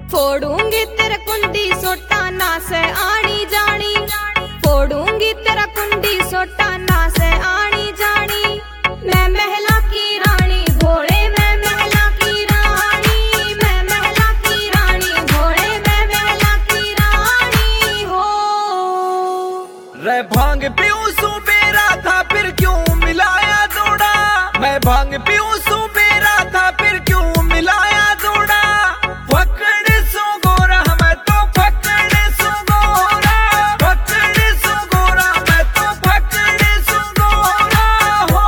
फोड़ूंगी तेरा कुंडी सोटा ना से आनी जानी, फोड़ूंगी तेरा कुंडी सोटा ना से आनी जानी। मैं महला की रानी भोले, मैं महला की रानी, मैं महला की रानी भोले, मैं महला की रानी हो। रे भांग पीऊं सुबेरा था फिर क्यों मिलाया जोड़ा, मैं भांग पीऊं सुबेरा था फिर क्यों मिलाया जोड़ा। पकड़ सो गोरा मैं तो पकड़ सो गोरा, पकड़ सो गोरा मैं तो पकड़ सो गोरा हो।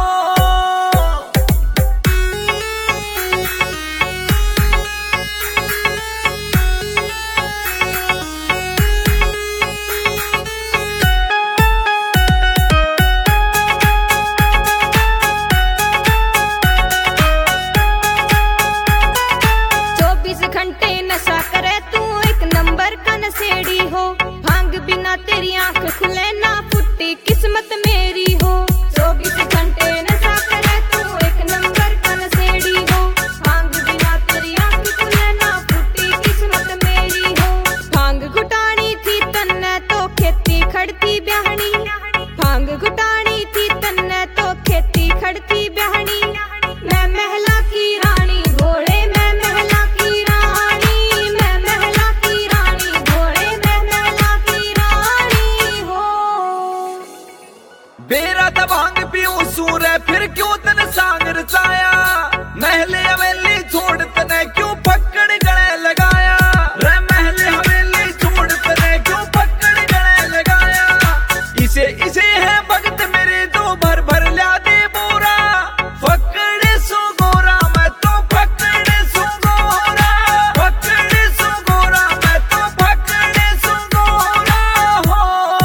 नशेड़ी हो, भांग बिना तेरी आंख खुले ना फुट्टी किस्मत मेरी हो। 24 घंटे नशा करे तू एक नंबर का नशेड़ी हो, भांग बिना तेरी आंख खुले ना फुट्टी किस्मत मेरी हो। भांग घुटानी थी तन्ने तो खेती खड़ती ब्याहनी, भांग घुटानी थी तन्ने तो खेती खड़ती ब्याहनी। मैं महला की रानी भोले, मैं महला की रानी, मैं महला की रानी भोले, मैं महला की रानी हो। बेरा ता भांग पीऊं सूरे फिर क्यों तन सांग रचाया, महले हवेली छोड़ तने क्यों पकड़ गले लगाया। रे महले हवेली छोड़ तने क्यों पकड़ गले लगाया। इसे इसे है भगत मेरे दो भर भर ला दे बोरा, पकड़ सो गोरा मैं तो पकड़ सो गोरा, पकड़ सो गोरा मैं तो पकड़ सो गोरा हो।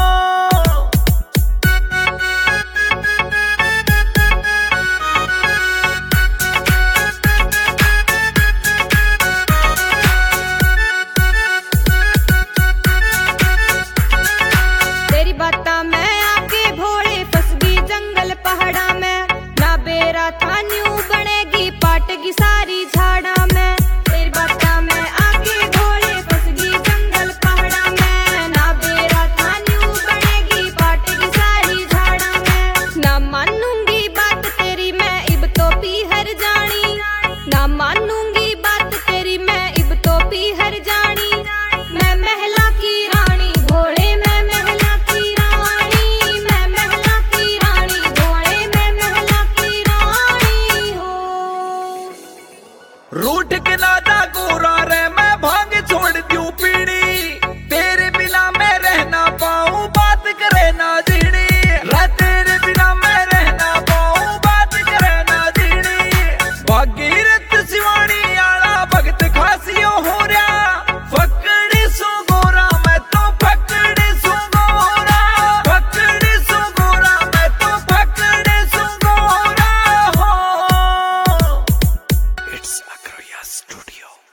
तेरी बाता मैं आके भोले फंस गई जंगल पहाड़ा में, ना बेरा था न्यू बनेगी पाटेगी सारी झाड़ा में। तेरी बाता मैं आके भोले फंस गई जंगल पहाड़ा में, ना बेरा था न्यू बनेगी पाटेगी सारी झाड़ा में। ना मानूंगी बात तेरी मैं इब तो पीहर जानी, ना मानूंगी बात तेरी मैं इब तो पीहर जानी। मैं महला की रानी भोले, मैं महला की रानी, मैं महला की रानी भोले, मैं महला की रानी हो। रूठ के नादा गोरा रे मैं भांग छोड़ दूं पीड़ी, तेरे बिना मैं रह ना पाऊं बात करे ना जीनी। रे तेरे बिना मैं रह ना पाऊं बात करे ना जीनी। भागीरथ शिवानी आला भगत खासियो हो रहा, पकड़ सो गोरा मैं तो पकड़ सो गोरा, पकड़ सो गोरा मैं तो पकड़ सो गोरा हो। It's Acroya Studio.